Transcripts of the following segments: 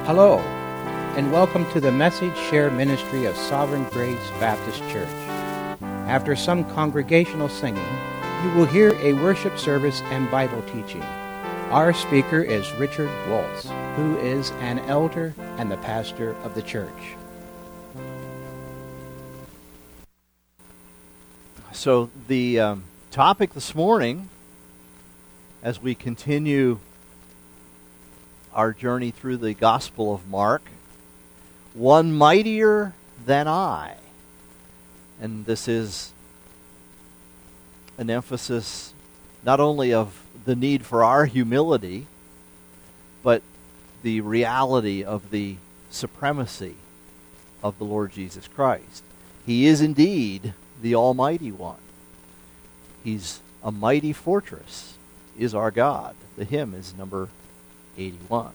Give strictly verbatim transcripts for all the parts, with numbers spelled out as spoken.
Hello, and welcome to the Message Share Ministry of Sovereign Grace Baptist Church. After some congregational singing, you will hear a worship service and Bible teaching. Our speaker is Richard Waltz, who is an elder and the pastor of the church. So the um, topic this morning, as we continue our journey through the Gospel of Mark, one mightier than I. And this is an emphasis not only of the need for our humility, but the reality of the supremacy of the Lord Jesus Christ. He is indeed the Almighty One. He's a mighty fortress, is our God. The hymn is number eighty-one.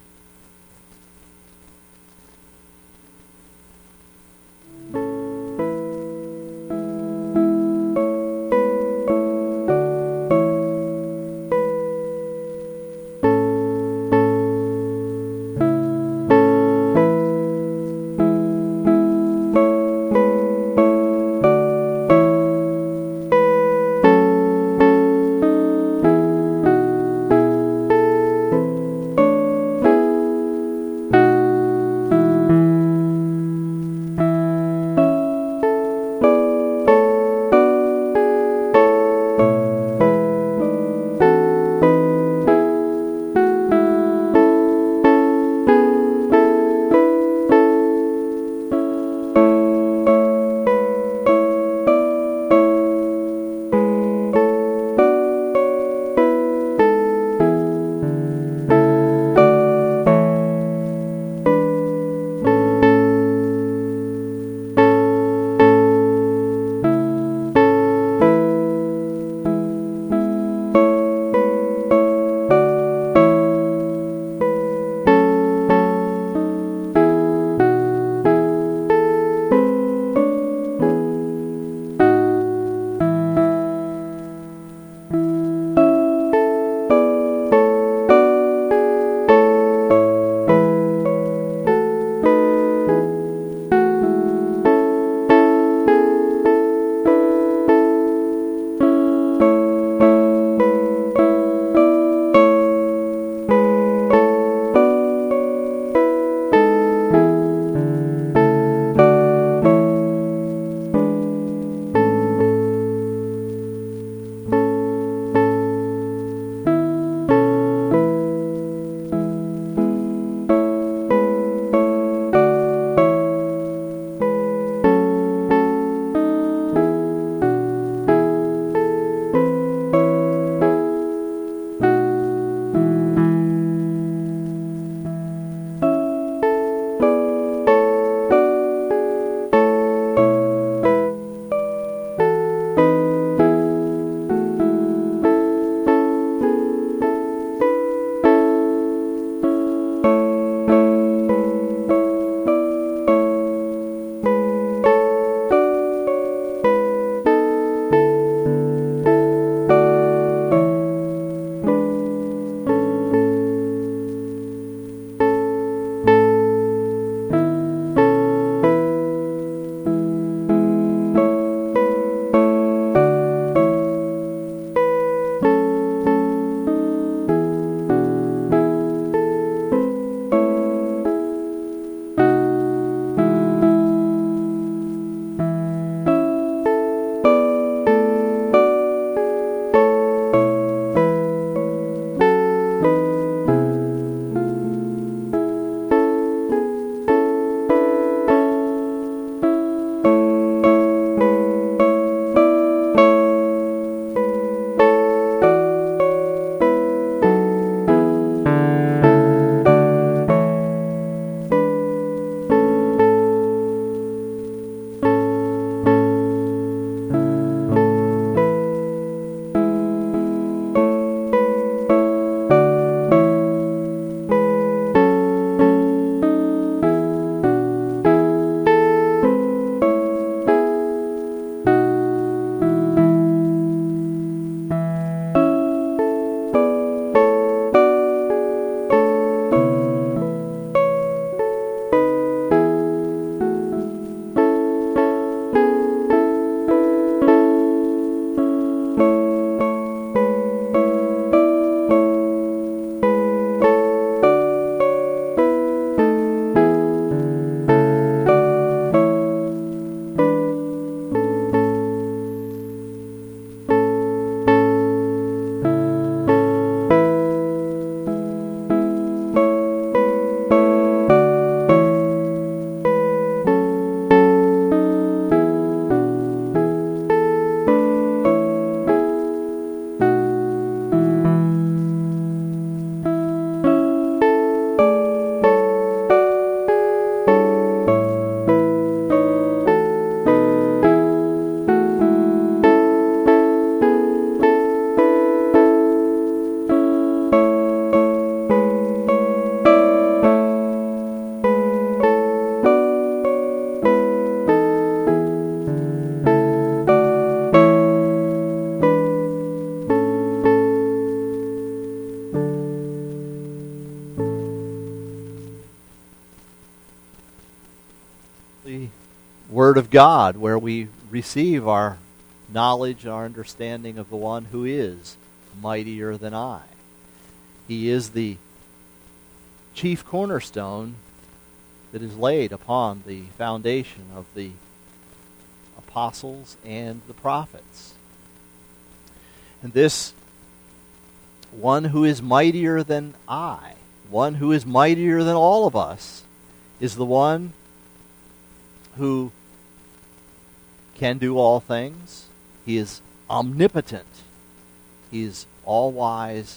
Word of God, where we receive our knowledge, our understanding of the one who is mightier than I. He is the chief cornerstone that is laid upon the foundation of the apostles and the prophets. And this one who is mightier than I, one who is mightier than all of us, is the one who can do all things. He is omnipotent. He is all-wise,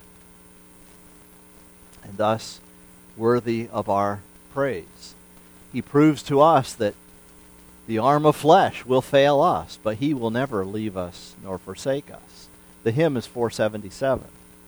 and thus worthy of our praise. He proves to us that the arm of flesh will fail us, but he will never leave us nor forsake us. The hymn is four seventy-seven.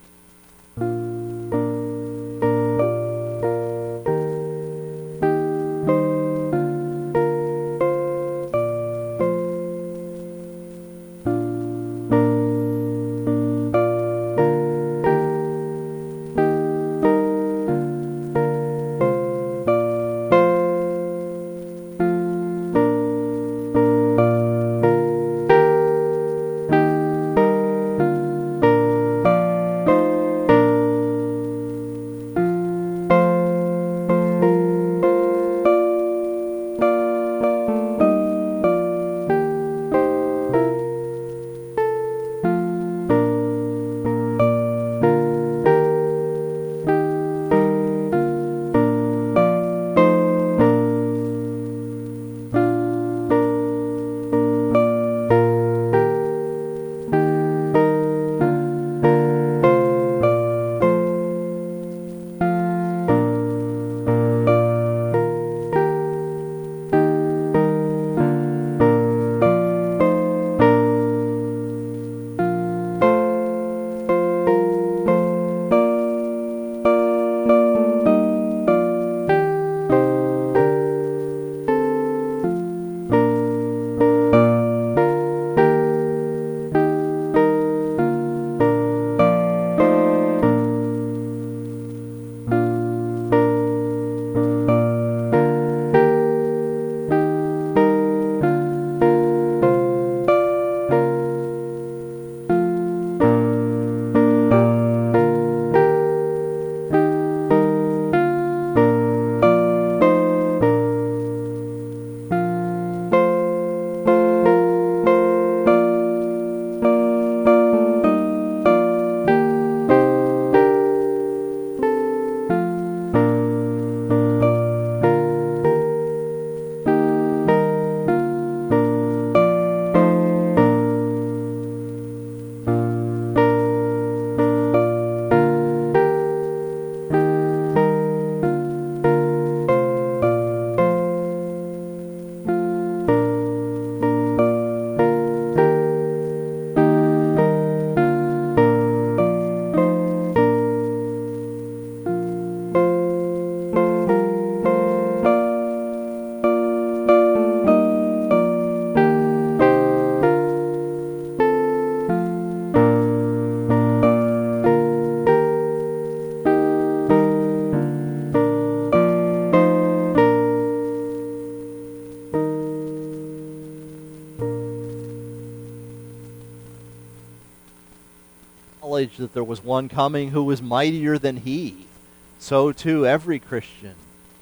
That there was one coming who was mightier than he. So too every Christian,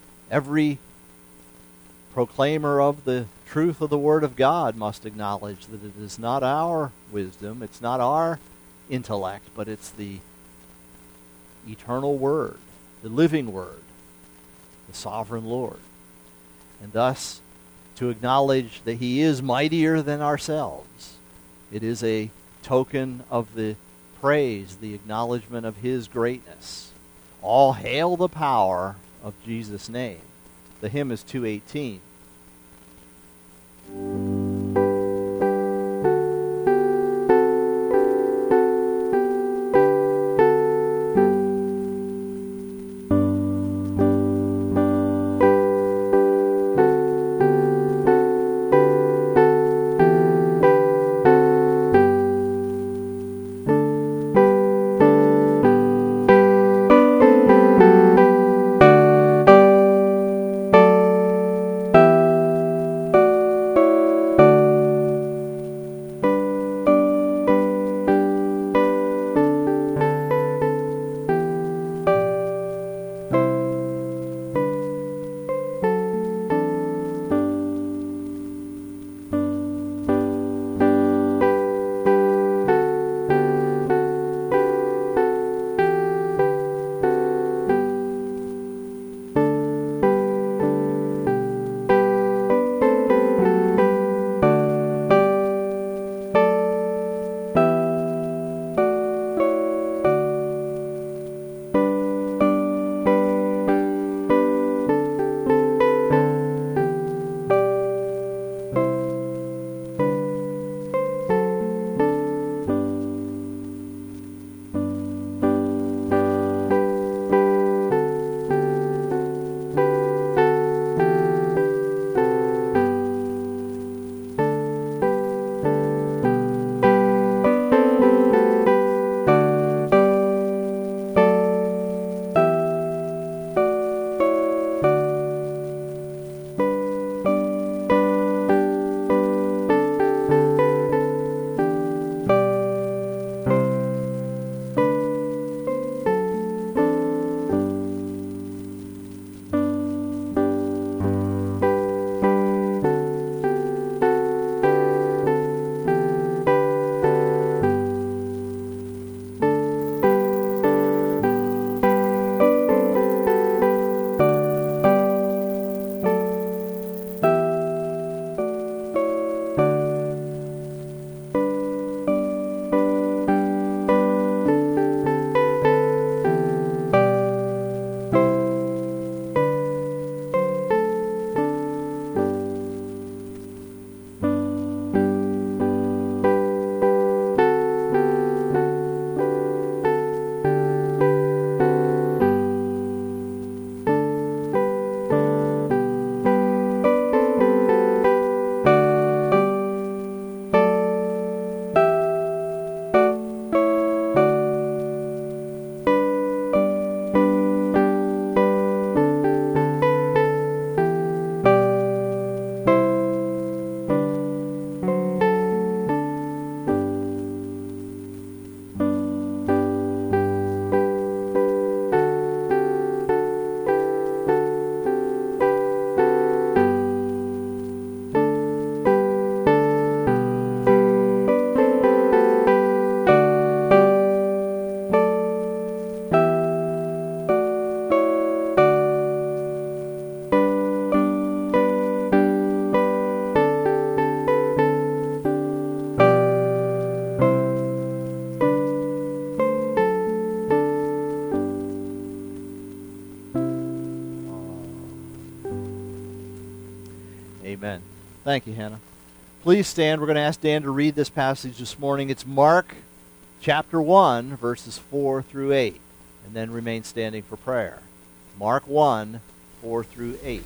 every proclaimer of the truth of the Word of God must acknowledge that it is not our wisdom, it's not our intellect, but it's the eternal Word, the living Word, the sovereign Lord. And thus, to acknowledge that he is mightier than ourselves, it is a token of the praise, the acknowledgement of his greatness. All hail the power of Jesus' name. The hymn is two eighteen. Amen. Thank you, Hannah. Please stand. We're going to ask Dan to read this passage this morning. It's Mark chapter one, verses four through eight, and then remain standing for prayer. Mark one, four through eight.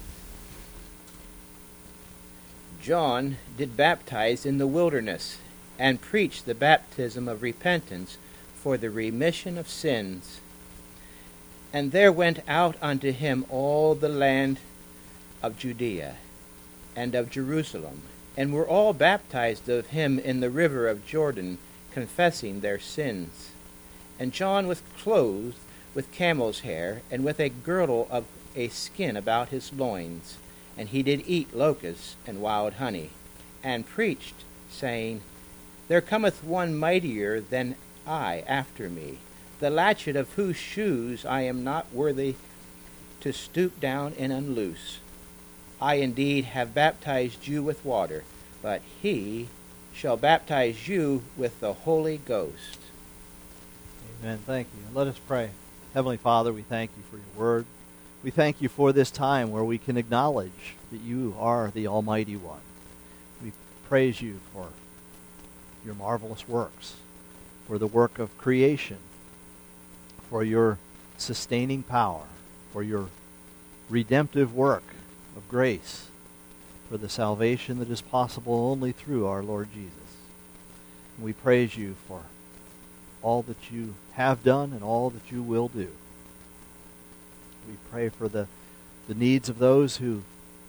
John did baptize in the wilderness, and preached the baptism of repentance for the remission of sins. And there went out unto him all the land of Judea and of Jerusalem, and were all baptized of him in the river of Jordan, confessing their sins. And John was clothed with camel's hair, and with a girdle of a skin about his loins, and he did eat locusts and wild honey, and preached, saying, There cometh one mightier than I after me, the latchet of whose shoes I am not worthy to stoop down and unloose. I indeed have baptized you with water, but he shall baptize you with the Holy Ghost. Amen. Thank you. Let us pray. Heavenly Father, we thank you for your word. We thank you for this time where we can acknowledge that you are the Almighty One. We praise you for your marvelous works, for the work of creation, for your sustaining power, for your redemptive work of grace, for the salvation that is possible only through our Lord Jesus. And we praise you for all that you have done and all that you will do. We pray for the, the needs of those who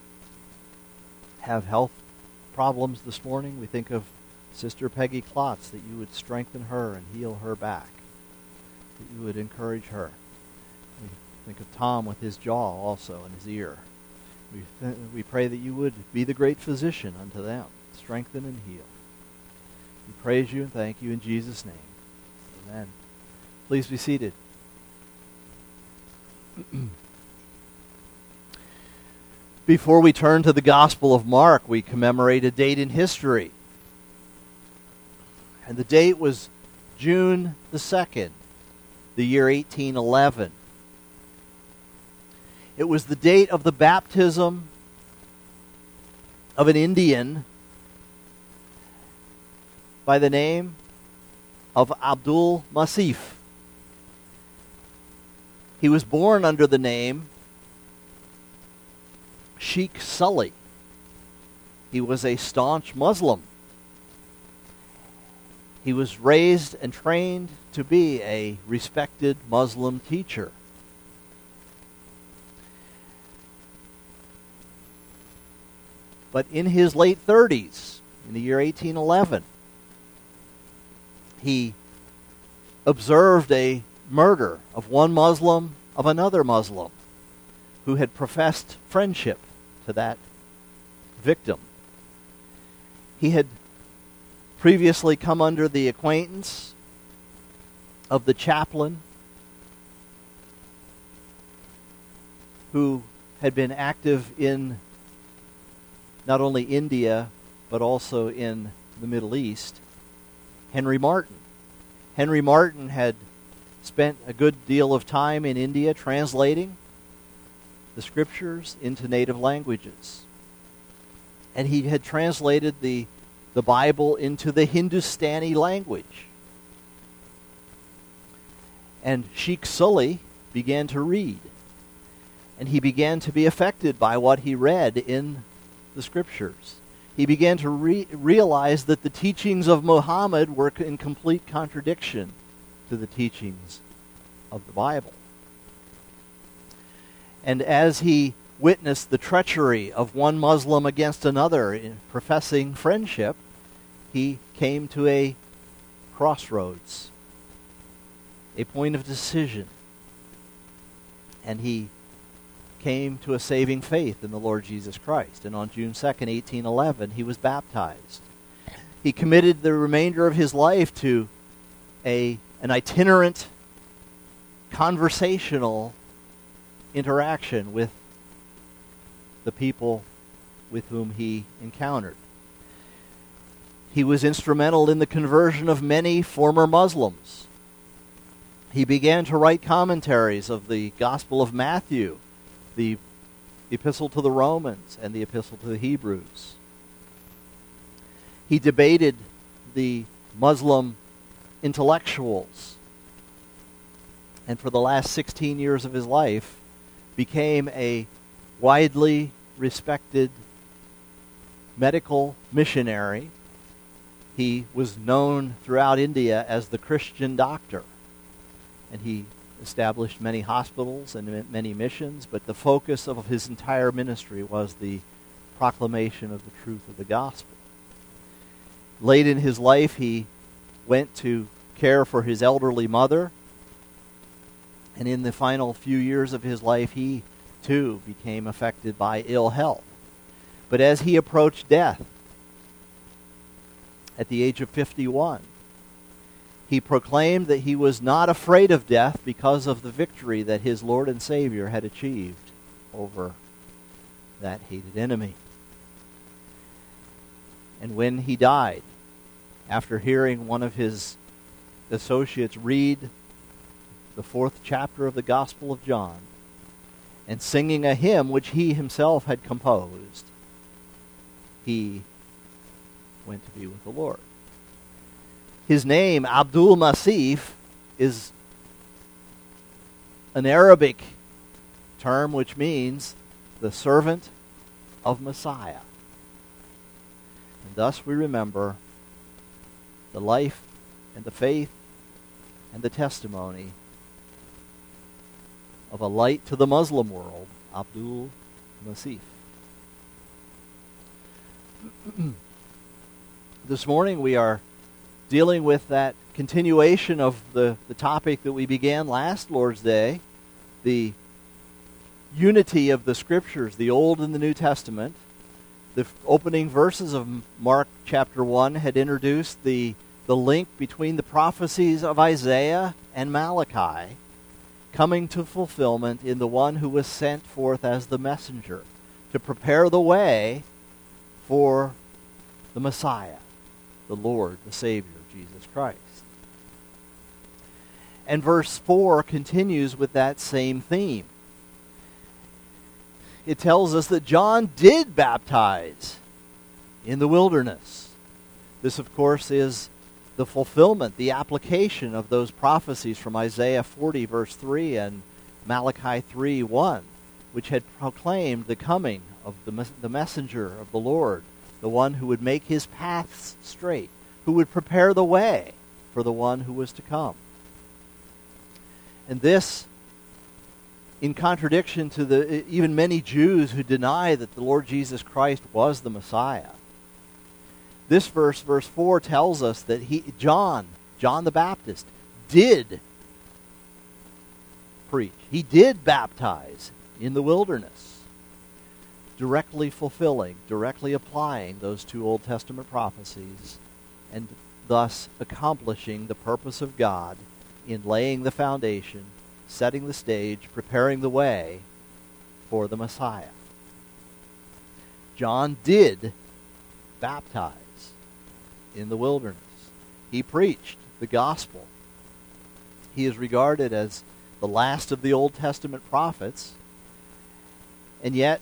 have health problems this morning. We think of Sister Peggy Klotz, that you would strengthen her and heal her back, that you would encourage her. We think of Tom with his jaw also and his ear. We, th- we pray that you would be the great physician unto them, strengthen and heal. We praise you and thank you in Jesus' name. Amen. Please be seated. Before we turn to the Gospel of Mark, we commemorate a date in history. And the date was June the second, the year eighteen eleven. It was the date of the baptism of an Indian by the name of Abdul Masih. He was born under the name Sheikh Sully. He was a staunch Muslim. He was raised and trained to be a respected Muslim teacher. But in his late thirties, in the year eighteen eleven, he observed a murder of one Muslim of another Muslim who had professed friendship to that victim. He had previously come under the acquaintance of the chaplain who had been active in not only India but also in the Middle East, Henry Martin. Henry Martin had spent a good deal of time in India translating the scriptures into native languages. And he had translated the, the Bible into the Hindustani language. And Sheikh Sully began to read. And he began to be affected by what he read in the scriptures. He began to re- realize that the teachings of Muhammad were in complete contradiction to the teachings of the Bible. And as he witnessed the treachery of one Muslim against another in professing friendship, he came to a crossroads, a point of decision. And he came to a saving faith in the Lord Jesus Christ. And on June second, eighteen eleven, he was baptized. He committed the remainder of his life to a an itinerant conversational interaction with the people with whom he encountered. He was instrumental in the conversion of many former Muslims. He began to write commentaries of the Gospel of Matthew, the the Epistle to the Romans and the Epistle to the Hebrews. He debated the Muslim intellectuals, and for the last sixteen years of his life became a widely respected medical missionary. He was known throughout India as the Christian doctor, and he established many hospitals and many missions, but the focus of his entire ministry was the proclamation of the truth of the gospel. Late in his life, he went to care for his elderly mother, and in the final few years of his life, he too became affected by ill health. But as he approached death at the age of fifty-one, he proclaimed that he was not afraid of death because of the victory that his Lord and Savior had achieved over that hated enemy. And when he died, after hearing one of his associates read the fourth chapter of the Gospel of John and singing a hymn which he himself had composed, he went to be with the Lord. His name, Abdul Masih, is an Arabic term which means the servant of Messiah. And thus we remember the life and the faith and the testimony of a light to the Muslim world, Abdul Masih. This morning we are dealing with that continuation of the, the topic that we began last Lord's Day, the unity of the Scriptures, the Old and the New Testament. The opening verses of Mark chapter one had introduced the, the link between the prophecies of Isaiah and Malachi coming to fulfillment in the one who was sent forth as the messenger to prepare the way for the Messiah, the Lord, the Savior, Jesus Christ. And verse four continues with that same theme. It tells us that John did baptize in the wilderness. This, of course, is the fulfillment, the application of those prophecies from Isaiah forty, verse three, and Malachi three, one, which had proclaimed the coming of the, mes- the messenger of the Lord, the one who would make his paths straight, who would prepare the way for the one who was to come. And this, in contradiction to the even many Jews who deny that the Lord Jesus Christ was the Messiah. This verse, verse four, tells us that he, John, John the Baptist, did preach. He did baptize in the wilderness, directly fulfilling, directly applying those two Old Testament prophecies, and thus accomplishing the purpose of God in laying the foundation, setting the stage, preparing the way for the Messiah. John did baptize in the wilderness. He preached the gospel. He is regarded as the last of the Old Testament prophets, and yet,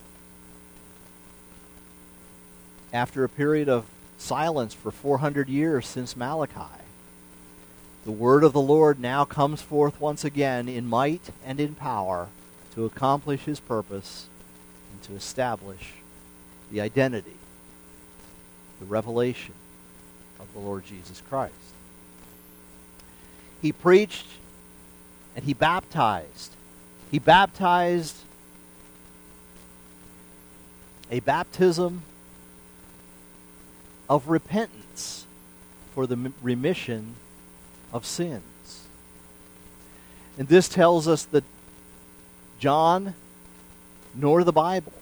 after a period of silence for four hundred years since Malachi, the word of the Lord now comes forth once again in might and in power to accomplish his purpose and to establish the identity, the revelation of the Lord Jesus Christ. He preached and he baptized. He baptized a baptism of repentance for the remission of sins. And this tells us that John nor the Bible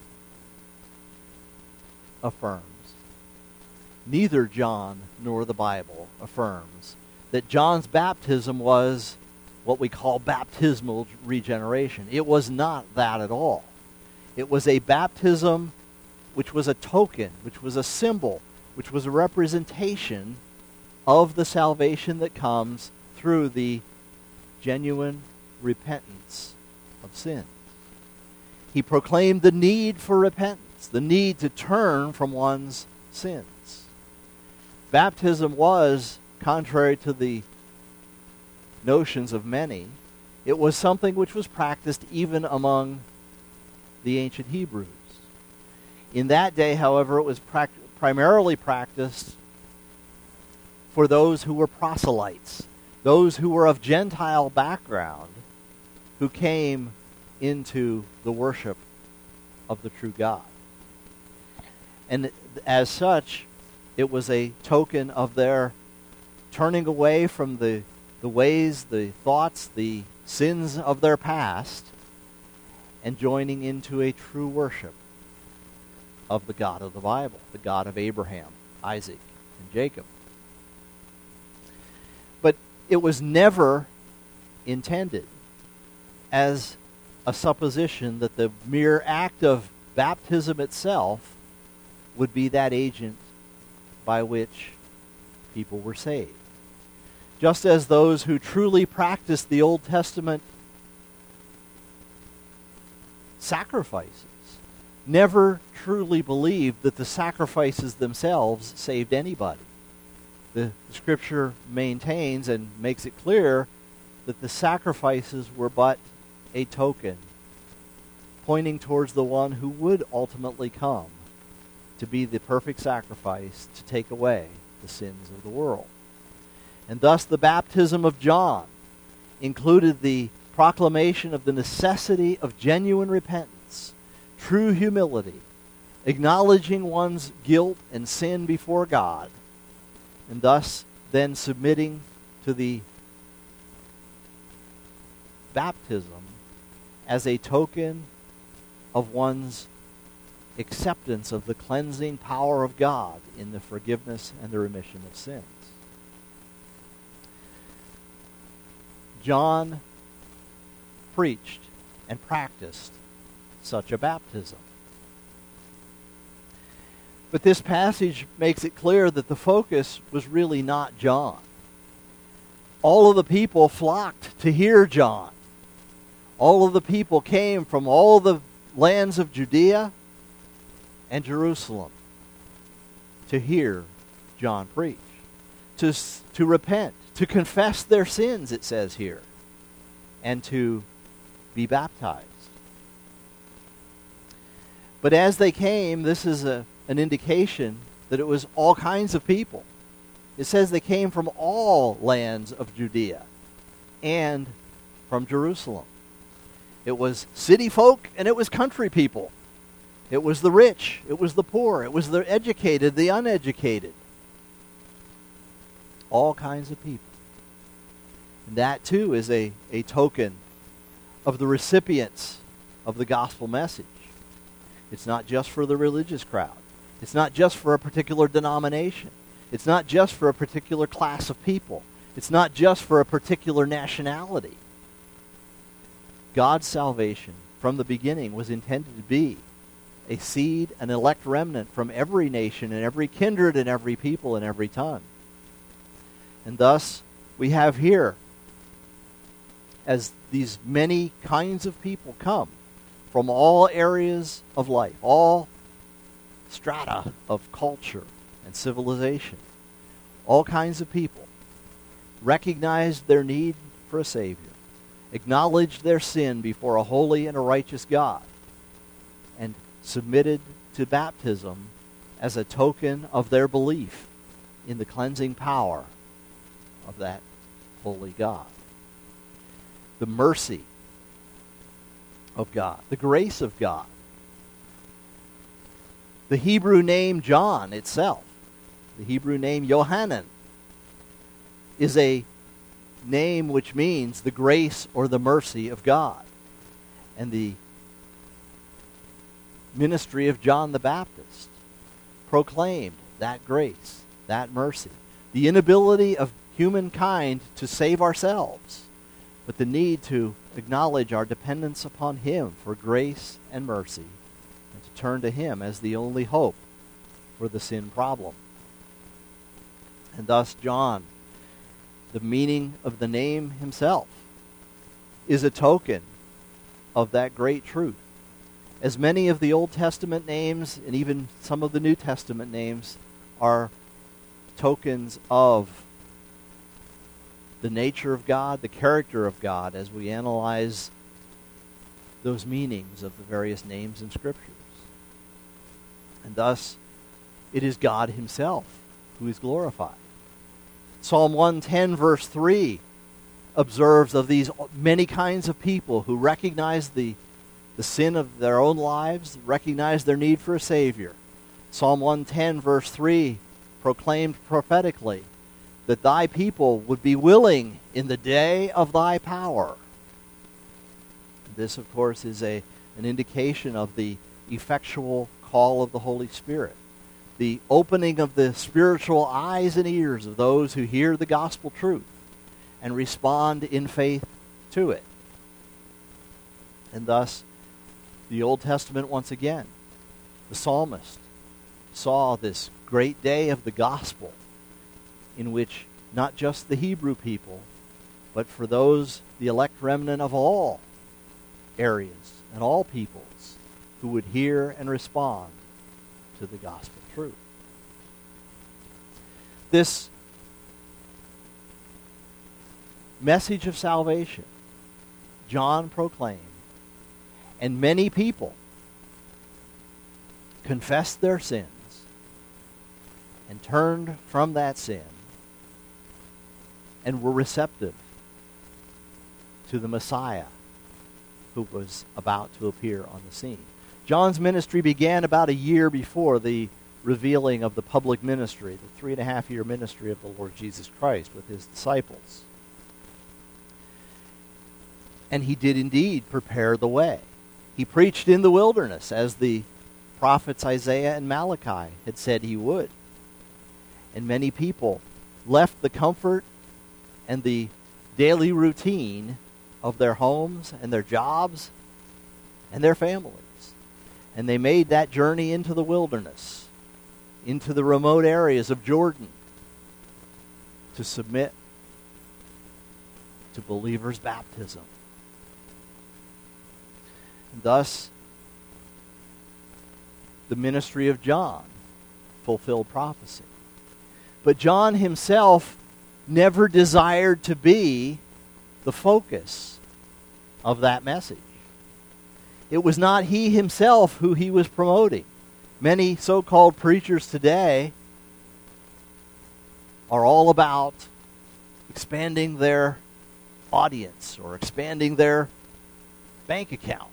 affirms, neither John nor the Bible affirms, that John's baptism was what we call baptismal regeneration. It was not that at all. It was a baptism which was a token, which was a symbol, which was a representation of the salvation that comes through the genuine repentance of sin. He proclaimed the need for repentance, the need to turn from one's sins. Baptism was, contrary to the notions of many, it was something which was practiced even among the ancient Hebrews. In that day, however, it was prac- primarily practiced for those who were proselytes, those who were of Gentile background, who came into the worship of the true God. And as such, it was a token of their turning away from the, the ways, the thoughts, the sins of their past, and joining into a true worship of the God of the Bible, the God of Abraham, Isaac, and Jacob. But it was never intended as a supposition that the mere act of baptism itself would be that agent by which people were saved. Just as those who truly practiced the Old Testament sacrifices never truly believed that the sacrifices themselves saved anybody. The Scripture maintains and makes it clear that the sacrifices were but a token pointing towards the one who would ultimately come to be the perfect sacrifice to take away the sins of the world. And thus the baptism of John included the proclamation of the necessity of genuine repentance, true humility, acknowledging one's guilt and sin before God, and thus then submitting to the baptism as a token of one's acceptance of the cleansing power of God in the forgiveness and the remission of sins. John preached and practiced such a baptism. But this passage makes it clear that the focus was really not John. All of the people flocked to hear John. All of the people came from all the lands of Judea and Jerusalem to hear John preach, to, to repent, to confess their sins, it says here, and to be baptized. But as they came, this is a, an indication that it was all kinds of people. It says they came from all lands of Judea and from Jerusalem. It was city folk and it was country people. It was the rich, it was the poor, it was the educated, the uneducated. All kinds of people. And that too is a, a token of the recipients of the gospel message. It's not just for the religious crowd. It's not just for a particular denomination. It's not just for a particular class of people. It's not just for a particular nationality. God's salvation from the beginning was intended to be a seed, an elect remnant from every nation and every kindred and every people and every tongue. And thus, we have here, as these many kinds of people come from all areas of life, all strata of culture and civilization, all kinds of people recognized their need for a Savior, acknowledged their sin before a holy and a righteous God, and submitted to baptism as a token of their belief in the cleansing power of that holy God. The mercy of God, the grace of God. The Hebrew name John itself, the Hebrew name Yohanan, is a name which means the grace or the mercy of God. And the ministry of John the Baptist proclaimed that grace, that mercy. The inability of humankind to save ourselves, but the need to acknowledge our dependence upon Him for grace and mercy, and to turn to Him as the only hope for the sin problem. And thus John, the meaning of the name himself, is a token of that great truth. as many of the Old Testament names and even some of the New Testament names are tokens of the nature of God, the character of God, as we analyze those meanings of the various names in Scriptures. And thus, it is God himself who is glorified. Psalm one ten, verse three, observes of these many kinds of people who recognize the, the sin of their own lives, recognize their need for a Savior. Psalm one ten, verse three, proclaimed prophetically that thy people would be willing in the day of thy power. This, of course, is a an indication of the effectual call of the Holy Spirit, the opening of the spiritual eyes and ears of those who hear the gospel truth and respond in faith to it. And thus, the Old Testament, once again, the psalmist saw this great day of the gospel in which not just the Hebrew people, but for those, the elect remnant of all areas and all peoples, who would hear and respond to the gospel truth. This message of salvation, John proclaimed, and many people confessed their sins and turned from that sin and were receptive to the Messiah who was about to appear on the scene. John's ministry began about a year before the revealing of the public ministry, the three and a half year ministry of the Lord Jesus Christ with his disciples. And he did indeed prepare the way. He preached in the wilderness, as the prophets Isaiah and Malachi had said he would. And many people left the comfort and the daily routine of their homes and their jobs and their families. And they made that journey into the wilderness, into the remote areas of Jordan, to submit to believers' baptism. And thus, the ministry of John fulfilled prophecy. But John himself never desired to be the focus of that message. It was not he himself who he was promoting. Many so-called preachers today are all about expanding their audience or expanding their bank account.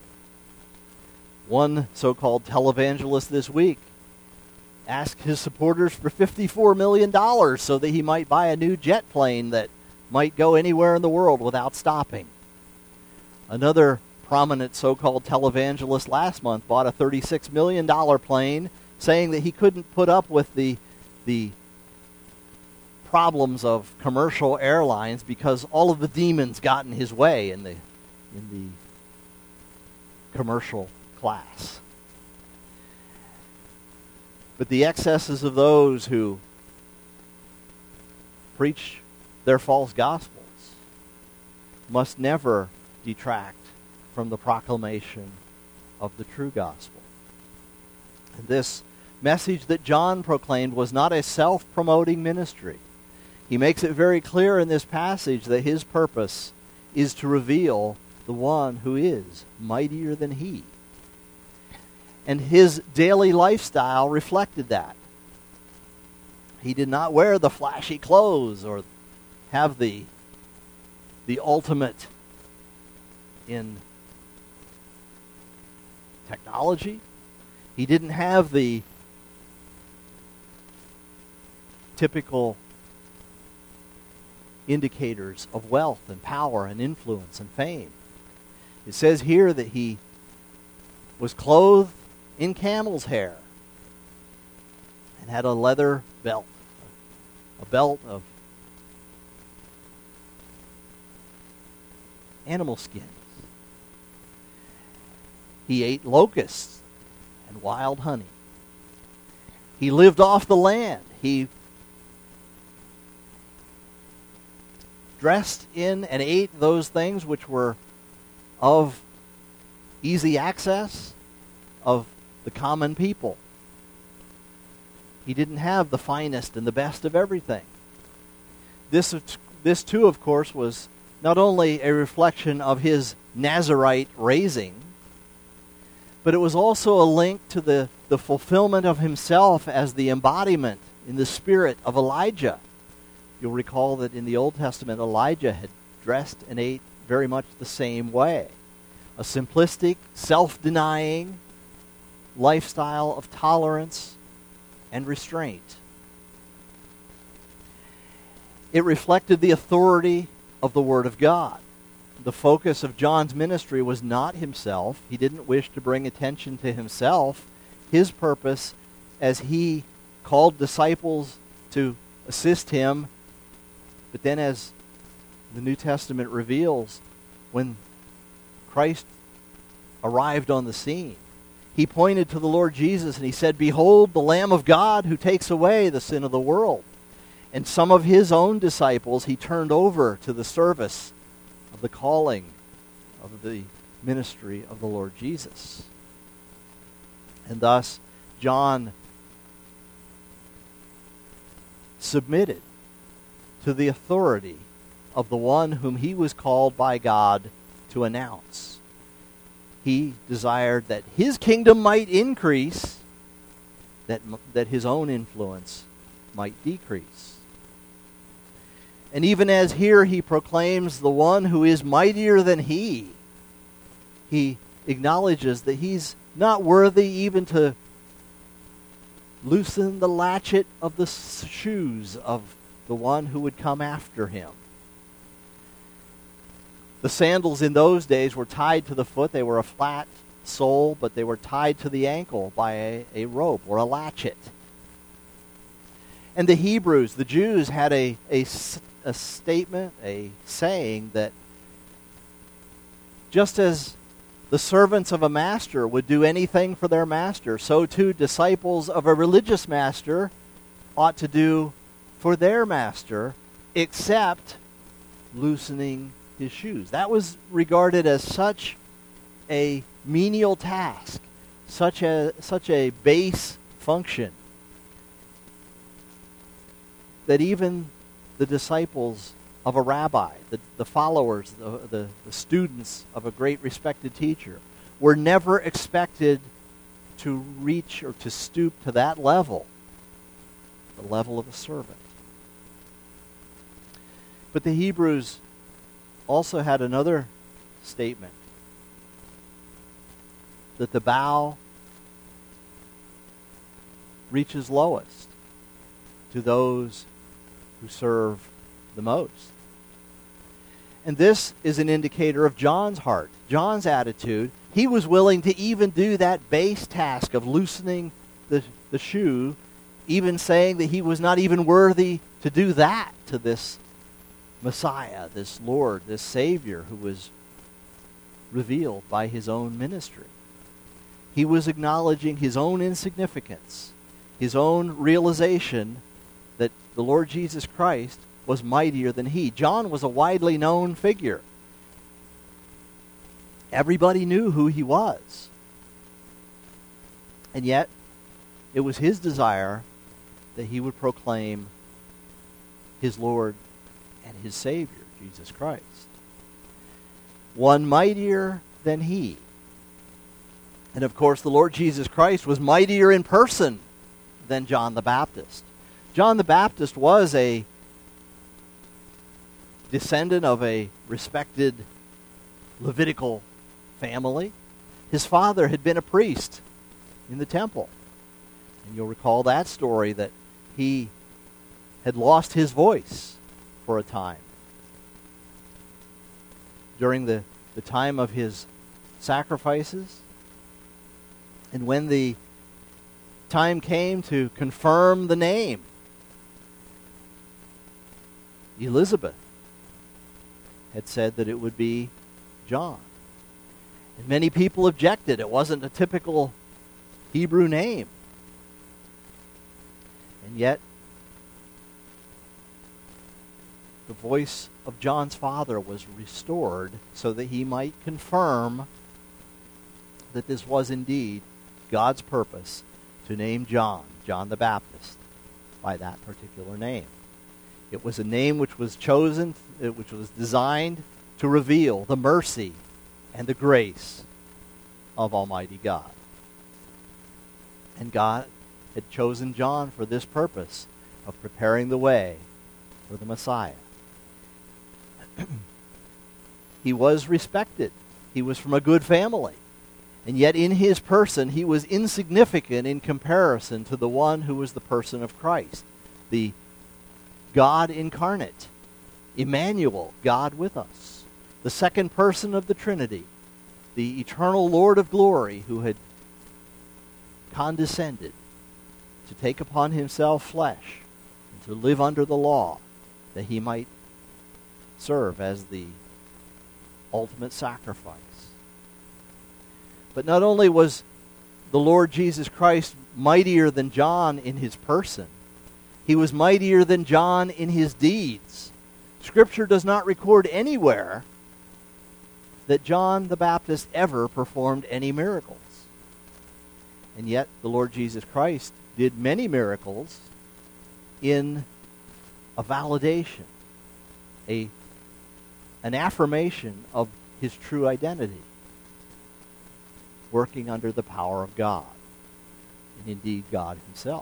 One so-called televangelist this week asked his supporters for fifty-four million dollars so that he might buy a new jet plane that might go anywhere in the world without stopping. Another prominent so-called televangelist last month bought a thirty-six million dollars plane, saying that he couldn't put up with the the problems of commercial airlines because all of the demons got in his way in the in the commercial class. But the excesses of those who preach their false gospels must never detract from the proclamation of the true gospel. And this message that John proclaimed was not a self-promoting ministry. He makes it very clear in this passage that his purpose is to reveal the one who is mightier than he. And his daily lifestyle reflected that. He did not wear the flashy clothes or have the, the ultimate in technology. He didn't have the typical indicators of wealth and power and influence and fame. It says here that he was clothed in camel's hair and had a leather belt, a belt of animal skins. He ate locusts and wild honey. He lived off the land. He dressed in and ate those things which were of easy access of the common people. He didn't have the finest and the best of everything. This, this too, of course, was not only a reflection of his Nazirite raising, but it was also a link to the, the fulfillment of himself as the embodiment in the spirit of Elijah. You'll recall that in the Old Testament, Elijah had dressed and ate very much the same way. A simplistic, self-denying lifestyle of tolerance and restraint. It reflected the authority of the Word of God. The focus of John's ministry was not himself. He didn't wish to bring attention to himself. His purpose, as he called disciples to assist him, but then as the New Testament reveals, when Christ arrived on the scene, he pointed to the Lord Jesus and he said, "Behold, the Lamb of God who takes away the sin of the world." And some of his own disciples he turned over to the service of the calling of the ministry of the Lord Jesus. And thus, John submitted to the authority of the one whom he was called by God to announce. He desired that his kingdom might increase, that, that his own influence might decrease. And even as here he proclaims the one who is mightier than he, he acknowledges that he's not worthy even to loosen the latchet of the shoes of the one who would come after him. The sandals in those days were tied to the foot. They were a flat sole, but they were tied to the ankle by a, a rope or a latchet. And the Hebrews, the Jews, had a, a, a statement, a saying that just as the servants of a master would do anything for their master, so too disciples of a religious master ought to do for their master, except loosening his shoes. That was regarded as such a menial task, such a such a base function, that even the disciples of a rabbi, the, the followers, the, the, the students of a great respected teacher, were never expected to reach or to stoop to that level, the level of a servant. But the Hebrews also had another statement, that the bow reaches lowest to those who serve the most. And this is an indicator of John's heart, John's attitude. He was willing to even do that base task of loosening the, the shoe, even saying that he was not even worthy to do that to this Messiah, this Lord, this Savior who was revealed by his own ministry. He was acknowledging his own insignificance, his own realization that the Lord Jesus Christ was mightier than he. John was a widely known figure. Everybody knew who he was. And yet, it was his desire that he would proclaim his Lord and his Savior, Jesus Christ. One mightier than he. And of course, the Lord Jesus Christ was mightier in person than John the Baptist. John the Baptist was a descendant of a respected Levitical family. His father had been a priest in the temple. And you'll recall that story, that he had lost his voice for a time. During the, the time of his sacrifices. And when the time came to confirm the name, Elizabeth had said that it would be John. And many people objected. It wasn't a typical Hebrew name. And yet, the voice of John's father was restored so that he might confirm that this was indeed God's purpose to name John, John the Baptist, by that particular name. It was a name which was chosen, which was designed to reveal the mercy and the grace of Almighty God. And God had chosen John for this purpose of preparing the way for the Messiah. He was respected. He was from a good family. And yet in his person, he was insignificant in comparison to the one who was the person of Christ, the God incarnate, Emmanuel, God with us, the second person of the Trinity, the eternal Lord of glory who had condescended to take upon himself flesh and to live under the law that he might serve as the ultimate sacrifice. But not only was the Lord Jesus Christ mightier than John in his person, he was mightier than John in his deeds. Scripture does not record anywhere that John the Baptist ever performed any miracles. And yet the Lord Jesus Christ did many miracles in a validation, a, an affirmation of his true identity, working under the power of God, and indeed God himself.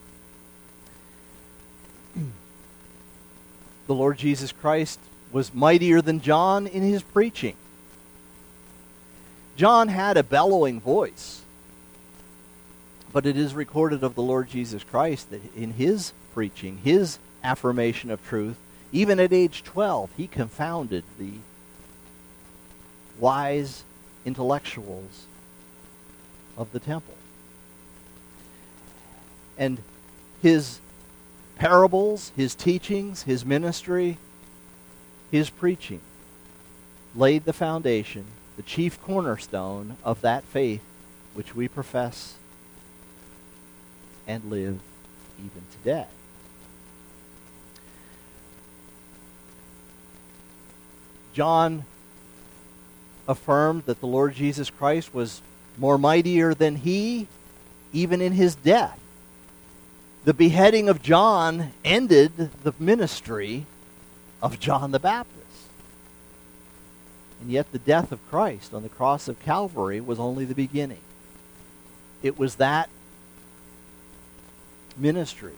The Lord Jesus Christ was mightier than John in his preaching. John had a bellowing voice, but it is recorded of the Lord Jesus Christ that in his preaching, his affirmation of truth, even at age twelve, he confounded the wise intellectuals of the temple. And his parables, his teachings, his ministry, his preaching laid the foundation, the chief cornerstone of that faith which we profess and live even today. John affirmed that the Lord Jesus Christ was more mightier than he, even in his death. The beheading of John ended the ministry of John the Baptist. And yet the death of Christ on the cross of Calvary was only the beginning. It was that ministry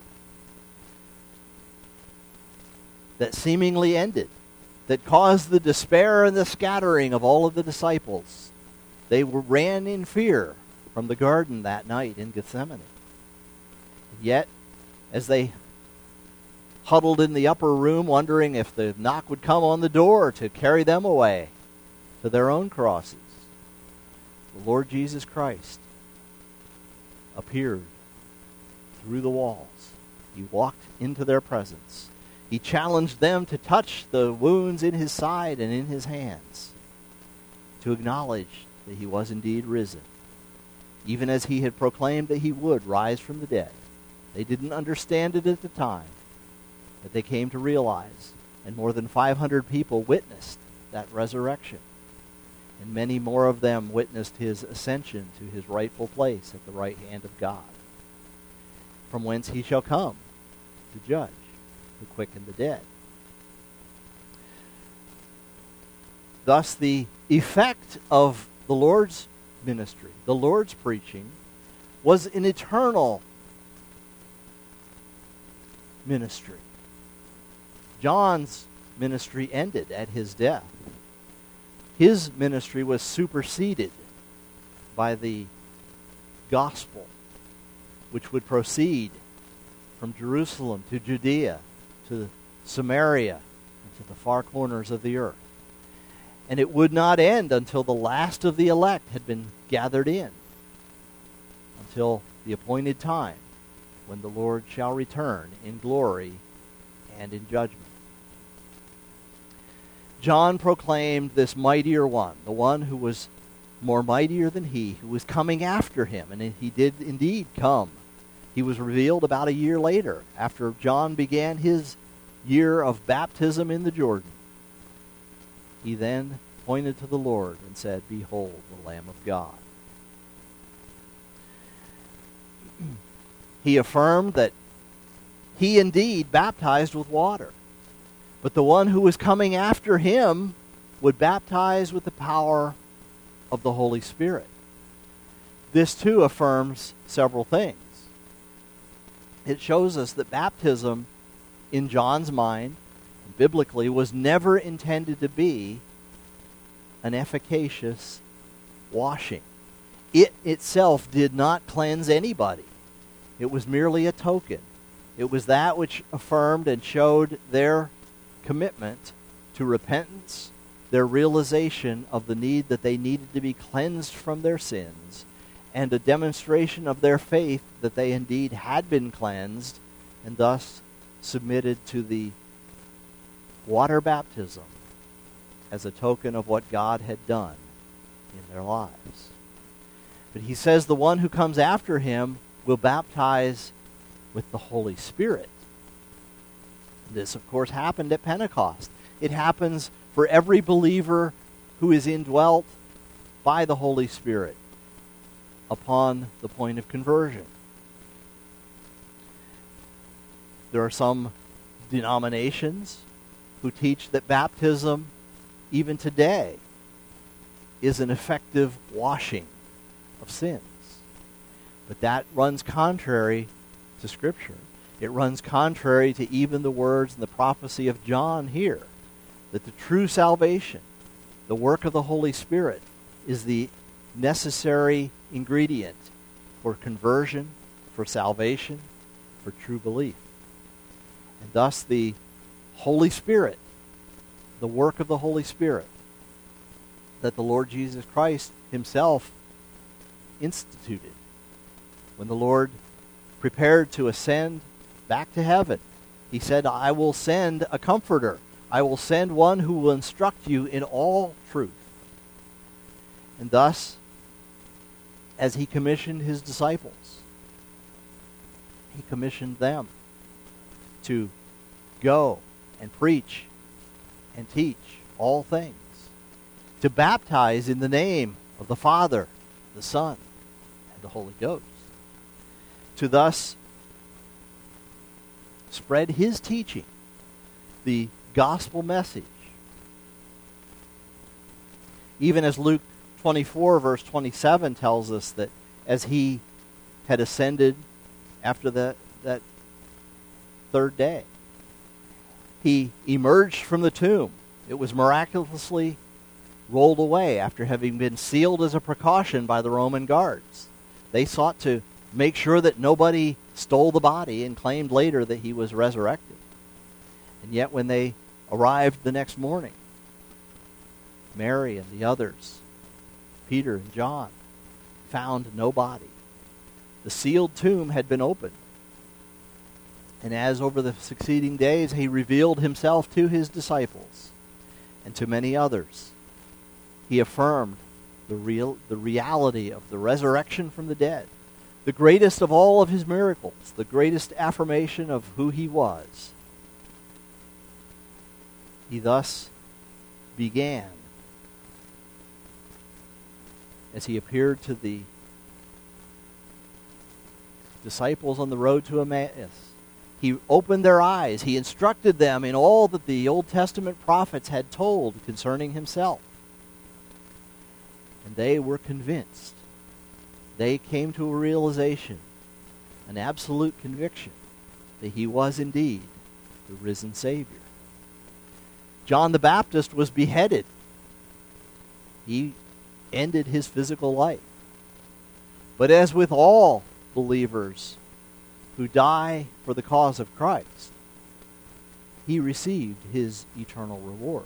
that seemingly ended, that caused the despair and the scattering of all of the disciples. They were, ran in fear from the garden that night in Gethsemane. And yet, as they huddled in the upper room, wondering if the knock would come on the door to carry them away to their own crosses, the Lord Jesus Christ appeared through the walls. He walked into their presence. He challenged them to touch the wounds in his side and in his hands, to acknowledge that he was indeed risen, even as he had proclaimed that he would rise from the dead. They didn't understand it at the time, but they came to realize, and more than five hundred people witnessed that resurrection, and many more of them witnessed his ascension to his rightful place at the right hand of God, from whence he shall come to judge the quick and the dead. Thus, the effect of the Lord's ministry, the Lord's preaching, was an eternal ministry. John's ministry ended at his death. His ministry was superseded by the gospel, which would proceed from Jerusalem to Judea, to Samaria, and to the far corners of the earth. And it would not end until the last of the elect had been gathered in, until the appointed time when the Lord shall return in glory and in judgment. John proclaimed this mightier one, the one who was more mightier than he, who was coming after him, and he did indeed come. He was revealed about a year later, after John began his year of baptism in the Jordan. He then pointed to the Lord and said, "Behold, the Lamb of God." He affirmed that he indeed baptized with water, but the one who was coming after him would baptize with the power of the Holy Spirit. This too affirms several things. It shows us that baptism, in John's mind, biblically, was never intended to be an efficacious washing. It itself did not cleanse anybody. It was merely a token. It was that which affirmed and showed their commitment to repentance, their realization of the need that they needed to be cleansed from their sins, and a demonstration of their faith that they indeed had been cleansed and thus submitted to the water baptism as a token of what God had done in their lives. But he says the one who comes after him will baptize with the Holy Spirit. This, of course, happened at Pentecost. It happens for every believer who is indwelt by the Holy Spirit upon the point of conversion. There are some denominations who teach that baptism, even today, is an effective washing of sins. But that runs contrary to Scripture. It runs contrary to even the words and the prophecy of John here, that the true salvation, the work of the Holy Spirit, is the necessary ingredient for conversion, for salvation, for true belief. And thus the Holy Spirit, the work of the Holy Spirit, that the Lord Jesus Christ himself instituted. When the Lord prepared to ascend back to heaven, he said, I will send a comforter. I will send one who will instruct you in all truth. And thus, as he commissioned his disciples, he commissioned them to go and preach and teach all things, to baptize in the name of the Father, the Son, and the Holy Ghost, to thus spread his teaching, the gospel message. Even as Luke twenty-four, verse twenty-seven tells us that as he had ascended after that, that third day, he emerged from the tomb. It was miraculously rolled away after having been sealed as a precaution by the Roman guards. They sought to make sure that nobody stole the body and claimed later that he was resurrected. And yet when they arrived the next morning, Mary and the others, Peter and John, found no body. The sealed tomb had been opened. And as over the succeeding days he revealed himself to his disciples and to many others, he affirmed the real the reality of the resurrection from the dead, the greatest of all of his miracles, the greatest affirmation of who he was. He thus began, as he appeared to the disciples on the road to Emmaus, he opened their eyes. He instructed them in all that the Old Testament prophets had told concerning himself. And they were convinced. They came to a realization, an absolute conviction, that he was indeed the risen Savior. John the Baptist was beheaded. He ended his physical life. But as with all believers who die for the cause of Christ, he received his eternal reward.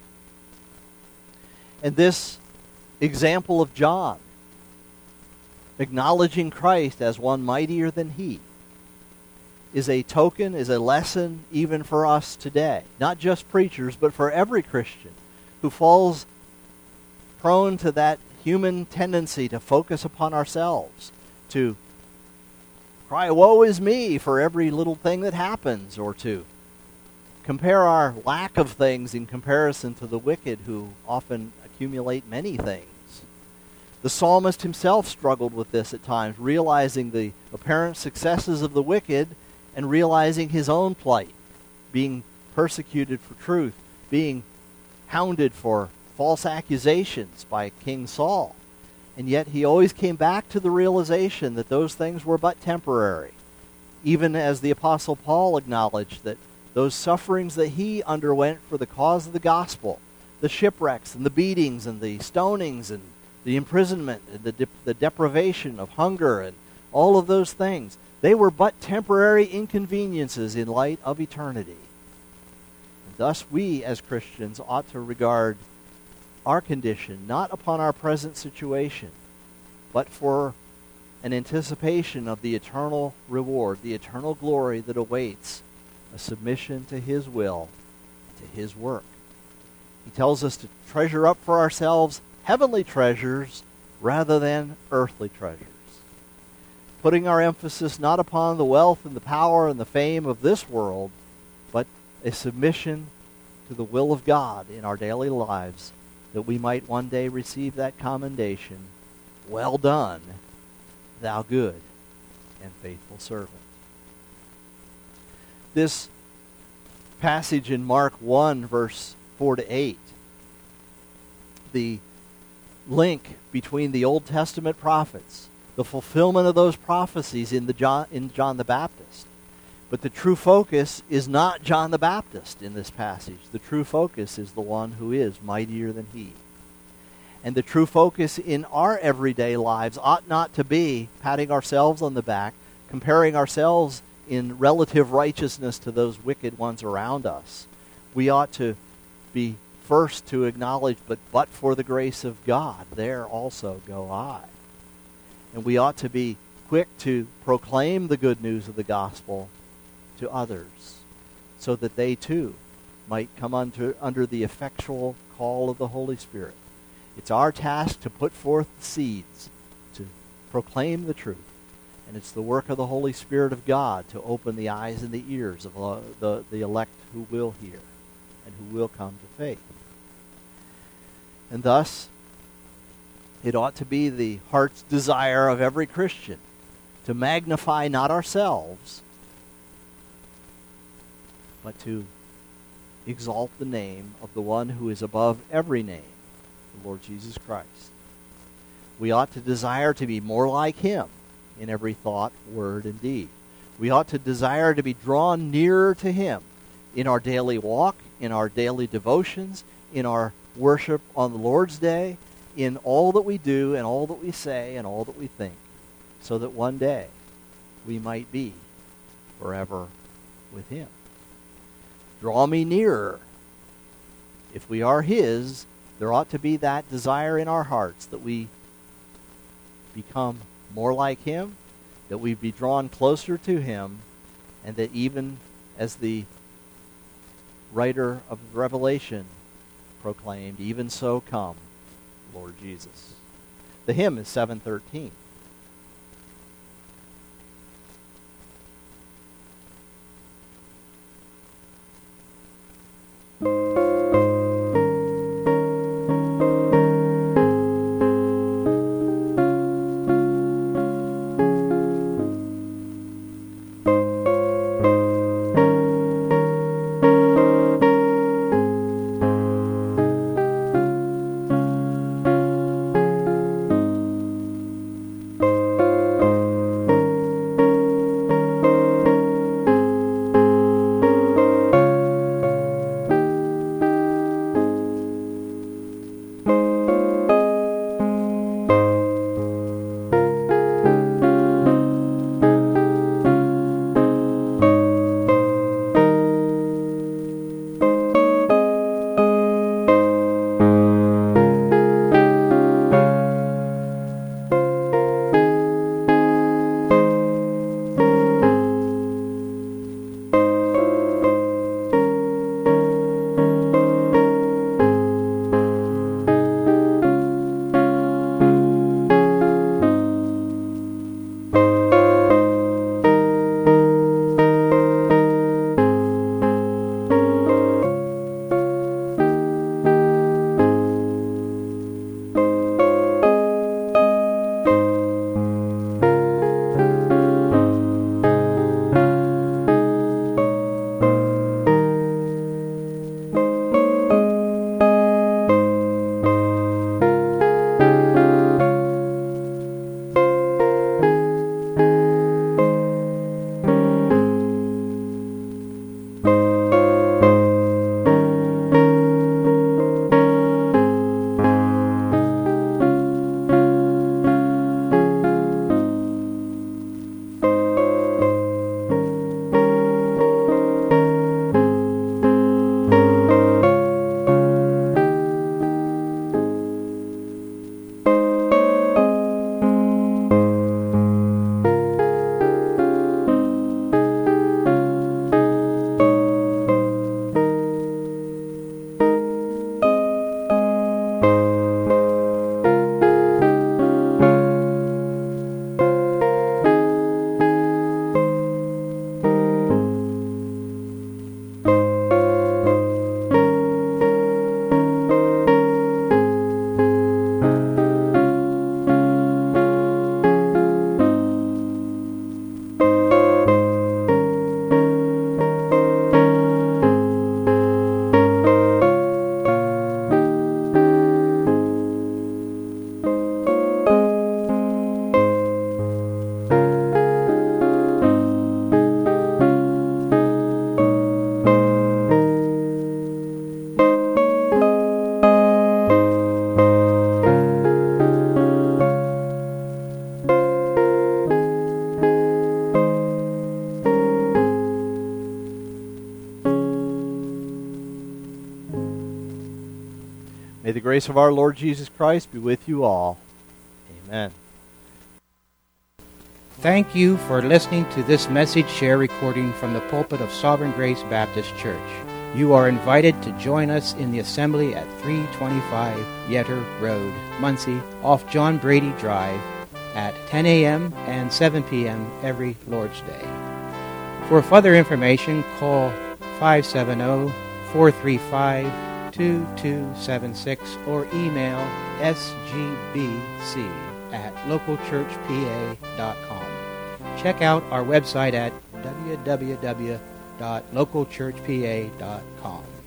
And this example of John, acknowledging Christ as one mightier than he, is a token, is a lesson even for us today. Not just preachers, but for every Christian who falls prone to that human tendency to focus upon ourselves, to cry, woe is me, for every little thing that happens, or to compare our lack of things in comparison to the wicked who often accumulate many things. The psalmist himself struggled with this at times, realizing the apparent successes of the wicked and realizing his own plight, being persecuted for truth, being hounded for false accusations by King Saul. And yet he always came back to the realization that those things were but temporary. Even as the Apostle Paul acknowledged that those sufferings that he underwent for the cause of the gospel, the shipwrecks and the beatings and the stonings and the imprisonment and the, de- the deprivation of hunger and all of those things, they were but temporary inconveniences in light of eternity. And thus we as Christians ought to regard our condition not upon our present situation, but for an anticipation of the eternal reward, the eternal glory that awaits a submission to his will, to his work. He tells us to treasure up for ourselves heavenly treasures rather than earthly treasures, putting our emphasis not upon the wealth and the power and the fame of this world, but a submission to the will of God in our daily lives, that we might one day receive that commendation, "Well done, thou good and faithful servant." This passage in Mark one, verse four to eight, the link between the Old Testament prophets, the fulfillment of those prophecies in the John, in John the Baptist. But the true focus is not John the Baptist in this passage. The true focus is the one who is mightier than he. And the true focus in our everyday lives ought not to be patting ourselves on the back, comparing ourselves in relative righteousness to those wicked ones around us. We ought to be first to acknowledge, but but for the grace of God, there also go I. And we ought to be quick to proclaim the good news of the gospel to others, so that they too might come under, under the effectual call of the Holy Spirit. It's our task to put forth the seeds, to proclaim the truth, and it's the work of the Holy Spirit of God to open the eyes and the ears of uh, the, the elect who will hear and who will come to faith. And thus, it ought to be the heart's desire of every Christian to magnify not ourselves, but to exalt the name of the one who is above every name, the Lord Jesus Christ. We ought to desire to be more like him in every thought, word, and deed. We ought to desire to be drawn nearer to him in our daily walk, in our daily devotions, in our worship on the Lord's Day, in all that we do and all that we say and all that we think, so that one day we might be forever with him. Draw me nearer. If we are his, there ought to be that desire in our hearts that we become more like him, that we be drawn closer to him, and that even as the writer of Revelation proclaimed, even so come, Lord Jesus. The hymn is seven thirteen. grace of our Lord Jesus Christ be with you all. Amen. Thank you for listening to this message share recording from the pulpit of Sovereign Grace Baptist Church. You are invited to join us in the assembly at three twenty-five Yetter Road, Muncie, off John Brady Drive, at ten a.m. and seven p.m. every Lord's Day. For further information, call five seven zero, four three five, two two seven six or email s g b c at local church p a dot com. Check out our website at w w w dot local church p a dot com.